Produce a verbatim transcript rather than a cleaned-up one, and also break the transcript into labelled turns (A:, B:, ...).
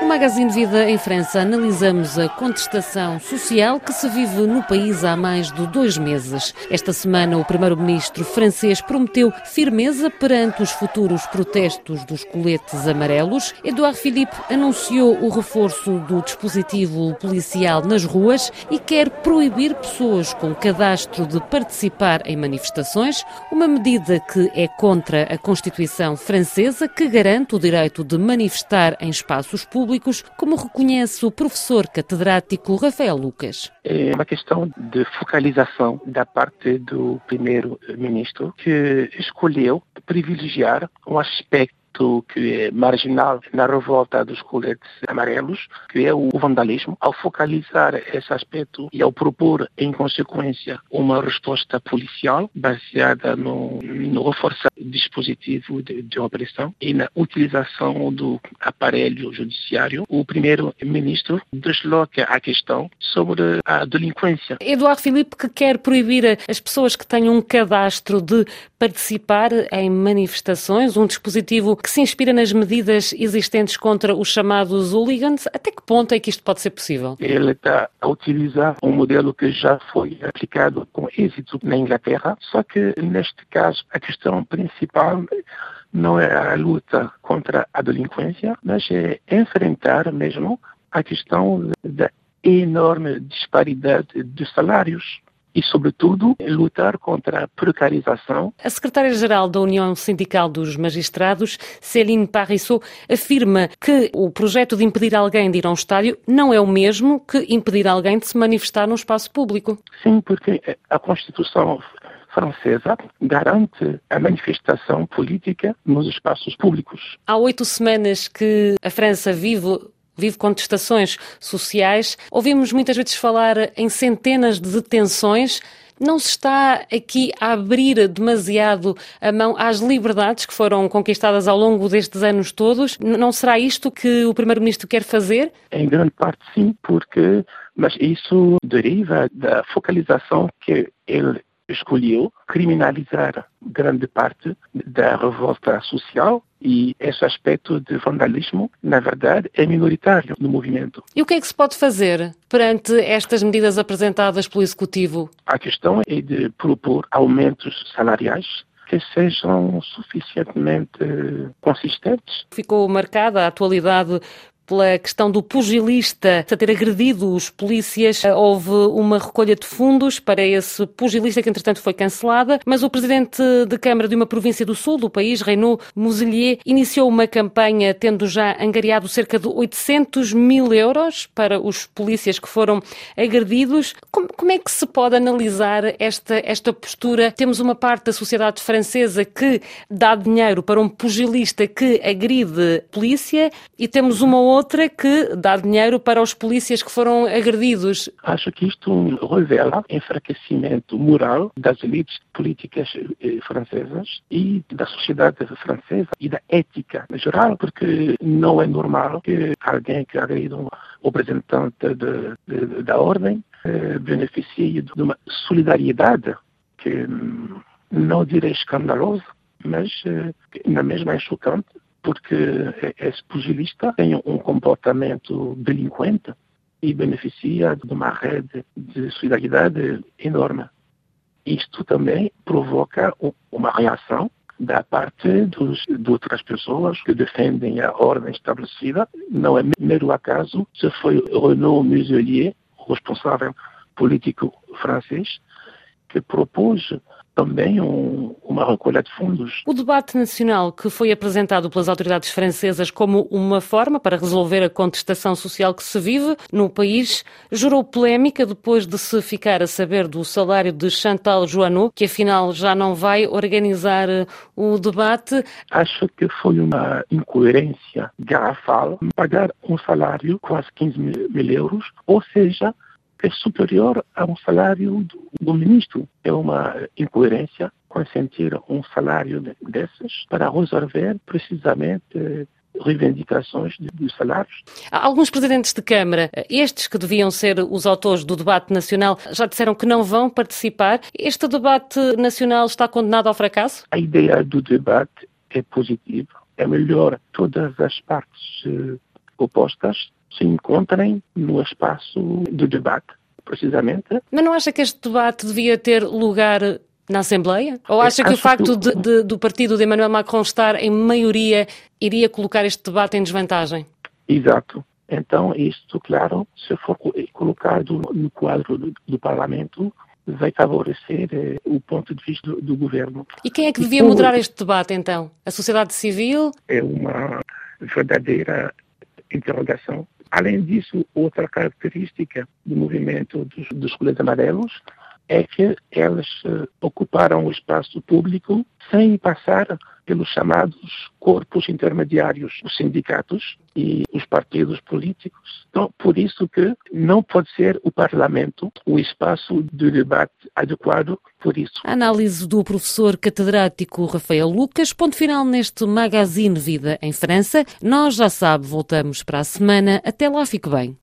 A: Magazine Vida em França analisamos a contestação social que se vive no país há mais de dois meses. Esta semana o primeiro-ministro francês prometeu firmeza perante os futuros protestos dos coletes amarelos. Édouard Philippe anunciou o reforço do dispositivo policial nas ruas e quer proibir pessoas com cadastro de participar em manifestações, uma medida que é contra a Constituição francesa, que garante o direito de manifestar em espaços públicos, como reconhece o professor catedrático Rafael Lucas.
B: É uma questão de focalização da parte do primeiro-ministro, que escolheu privilegiar um aspecto que é marginal na revolta dos coletes amarelos, que é o vandalismo. Ao focalizar esse aspecto e ao propor, em consequência, uma resposta policial baseada no, no reforçar do dispositivo de, de opressão e na utilização do aparelho judiciário, o primeiro-ministro desloca a questão sobre a delinquência.
A: Édouard Philippe, que quer proibir as pessoas que tenham um cadastro de participar em manifestações, um dispositivo que se inspira nas medidas existentes contra os chamados hooligans. Até que ponto é que isto pode ser possível?
B: Ele está a utilizar um modelo que já foi aplicado com êxito na Inglaterra, só que neste caso a questão principal não é a luta contra a delinquência, mas é enfrentar mesmo a questão da enorme disparidade de salários. E, sobretudo, lutar contra a precarização.
A: A secretária-geral da União Sindical dos Magistrados, Céline Parissot, afirma que o projeto de impedir alguém de ir a um estádio não é o mesmo que impedir alguém de se manifestar num espaço público.
B: Sim, porque a Constituição francesa garante a manifestação política nos espaços públicos.
A: Há oito semanas que a França vive... vive contestações sociais. Ouvimos muitas vezes falar em centenas de detenções. Não se está aqui a abrir demasiado a mão às liberdades que foram conquistadas ao longo destes anos todos? Não será isto que o primeiro-ministro quer fazer?
B: Em grande parte sim, porque mas isso deriva da focalização que ele escolheu, criminalizar grande parte da revolta social, e esse aspecto de vandalismo, na verdade, é minoritário no movimento.
A: E o que é que se pode fazer perante estas medidas apresentadas pelo Executivo?
B: A questão é de propor aumentos salariais que sejam suficientemente consistentes.
A: Ficou marcada a atualidade pela questão do pugilista a ter agredido os polícias. Houve uma recolha de fundos para esse pugilista que, entretanto, foi cancelada, mas o presidente de Câmara de uma província do sul do país, Renaud Muselier, iniciou uma campanha tendo já angariado cerca de oitocentos mil euros para os polícias que foram agredidos. Como, como é que se pode analisar esta, esta postura? Temos uma parte da sociedade francesa que dá dinheiro para um pugilista que agride polícia e temos uma outra outra que dá dinheiro para os polícias que foram agredidos.
B: Acho que isto revela enfraquecimento moral das elites políticas francesas e da sociedade francesa e da ética em geral, porque não é normal que alguém que agride um representante de, de, da ordem eh, beneficie de uma solidariedade que não direi escandalosa, mas eh, na mesma é chocante, porque esse pugilista tem um comportamento delinquente e beneficia de uma rede de solidariedade enorme. Isto também provoca uma reação da parte dos, de outras pessoas que defendem a ordem estabelecida. Não é mero acaso se foi Renaud Muselier, o responsável político francês, que propôs também um, uma recolha de fundos.
A: O debate nacional que foi apresentado pelas autoridades francesas como uma forma para resolver a contestação social que se vive no país gerou polémica depois de se ficar a saber do salário de Chantal Jouanneau, que afinal já não vai organizar o debate.
B: Acho que foi uma incoerência garrafal pagar um salário quase quinze mil euros, ou seja, é superior a um salário do, do ministro. É uma incoerência consentir um salário desses para resolver precisamente reivindicações dos salários.
A: Alguns presidentes de Câmara, estes que deviam ser os autores do debate nacional, já disseram que não vão participar. Este debate nacional está condenado ao fracasso?
B: A ideia do debate é positiva. É melhor todas as partes opostas se encontrem no espaço do debate, precisamente.
A: Mas não acha que este debate devia ter lugar na Assembleia? Ou acha que o facto de, de, do partido de Emmanuel Macron estar em maioria iria colocar este debate em desvantagem?
B: Exato. Então, isto, claro, se for colocado no quadro do, do Parlamento, vai favorecer eh, o ponto de vista do, do governo.
A: E quem é que devia moderar este debate, então? A sociedade civil?
B: É uma verdadeira interrogação. Além disso, outra característica do movimento dos, dos coletes amarelos é que elas uh, ocuparam o espaço público sem passar pelos chamados corpos intermediários, os sindicatos e os partidos políticos. Então, por isso que não pode ser o Parlamento o espaço de debate adequado por isso.
A: A análise do professor catedrático Rafael Lucas, ponto final neste Magazine Vida em França. Nós, já sabe, voltamos para a semana. Até lá, fique bem.